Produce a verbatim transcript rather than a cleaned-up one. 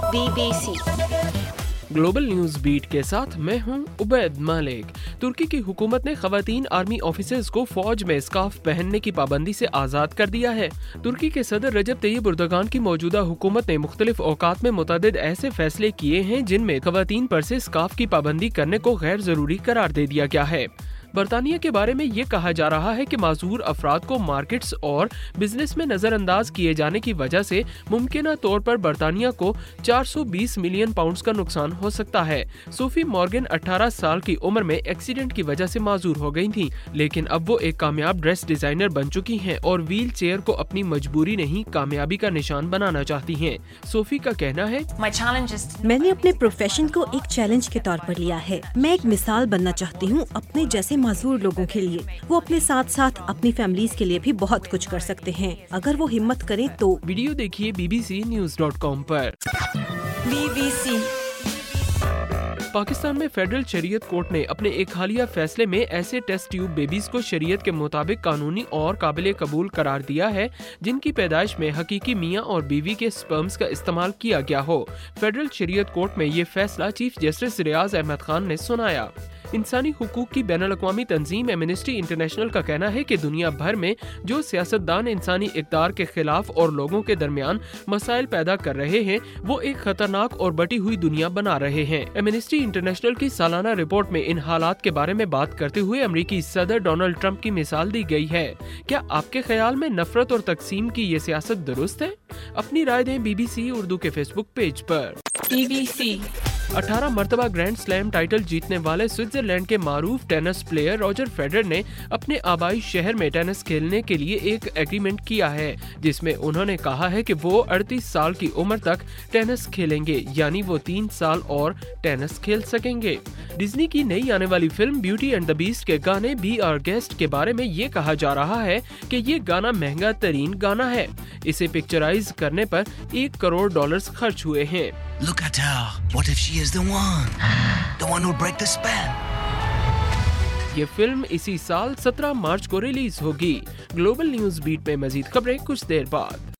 Be B C global news beat کے ساتھ میں ہوں عبید مالک۔ ترکی کی حکومت نے خواتین آرمی آفیسرز کو فوج میں اسکارف پہننے کی پابندی سے آزاد کر دیا ہے۔ ترکی کے صدر رجب طیب اردوغان کی موجودہ حکومت نے مختلف اوقات میں متعدد ایسے فیصلے کیے ہیں جن میں خواتین پر سے اسکارف کی پابندی کرنے کو غیر ضروری قرار دے دیا گیا ہے۔ برطانیہ کے بارے میں یہ کہا جا رہا ہے کہ معذور افراد کو مارکیٹس اور بزنس میں نظر انداز کیے جانے کی وجہ سے ممکنہ طور پر برطانیہ کو چار سو بیس ملین پاؤنڈز کا نقصان ہو سکتا ہے۔ صوفی مورگن اٹھارہ سال کی عمر میں ایکسیڈنٹ کی وجہ سے معذور ہو گئی تھیں، لیکن اب وہ ایک کامیاب ڈریس ڈیزائنر بن چکی ہیں اور ویل چیئر کو اپنی مجبوری نہیں کامیابی کا نشان بنانا چاہتی ہیں۔ صوفی کا کہنا ہے، میں نے اپنے پروفیشن کو ایک چیلنج کے طور پر لیا ہے۔ میں ایک مثال بننا چاہتی ہوں اپنے جیسے معذور لوگوں کے لیے۔ وہ اپنے ساتھ ساتھ اپنی فیملیز کے لیے بھی بہت کچھ کر سکتے ہیں اگر وہ ہمت کریں تو۔ ویڈیو دیکھیے B B C news dot com پر۔ بی بی سی پاکستان میں فیڈرل شریعت کورٹ نے اپنے ایک حالیہ فیصلے میں ایسے ٹیسٹ ٹیوب بیبیز کو شریعت کے مطابق قانونی اور قابل قبول قرار دیا ہے جن کی پیدائش میں حقیقی میاں اور بیوی کے سپرمز کا استعمال کیا گیا ہو۔ فیڈرل شریعت کورٹ میں یہ فیصلہ چیف جسٹس ریاض احمد خان نے سنایا۔ انسانی حقوق کی بین الاقوامی تنظیم ایمنسٹی انٹرنیشنل کا کہنا ہے کہ دنیا بھر میں جو سیاستدان انسانی اقدار کے خلاف اور لوگوں کے درمیان مسائل پیدا کر رہے ہیں وہ ایک خطرناک اور بٹی ہوئی دنیا بنا رہے ہیں۔ ایمنسٹی انٹرنیشنل کی سالانہ رپورٹ میں ان حالات کے بارے میں بات کرتے ہوئے امریکی صدر ڈونلڈ ٹرمپ کی مثال دی گئی ہے۔ کیا آپ کے خیال میں نفرت اور تقسیم کی یہ سیاست درست ہے؟ اپنی رائے دیں بی بی سی اردو کے فیس بک پیج پر۔ بی بی سی اٹھارہ مرتبہ گرینڈ سلیم ٹائٹل جیتنے والے سوئٹزرلینڈ کے معروف ٹینس پلیئر روجر فیڈرر نے اپنے آبائی شہر میں ٹینس کھیلنے کے لیے ایک ایگریمنٹ کیا ہے جس میں انہوں نے کہا ہے کہ وہ اڑتیس سال کی عمر تک ٹینس کھیلیں گے، یعنی وہ تین سال اور ٹینس کھیل سکیں گے۔ ڈزنی کی نئی آنے والی فلم بیوٹی اینڈ دا بیسٹ کے گانے بی آر گیسٹ کے بارے میں یہ کہا جا رہا ہے کہ یہ گانا مہنگا ترین گانا ہے۔ اسے پکچرائز کرنے پر ایک کروڑ ڈالرز خرچ ہوئے ہیں۔ Look at her. What if she is the one? The one who'll break the spell? یہ فلم اسی سال سترہ مارچ کو ریلیز ہوگی۔ گلوبل نیوز بیٹ میں مزید خبریں کچھ دیر بعد۔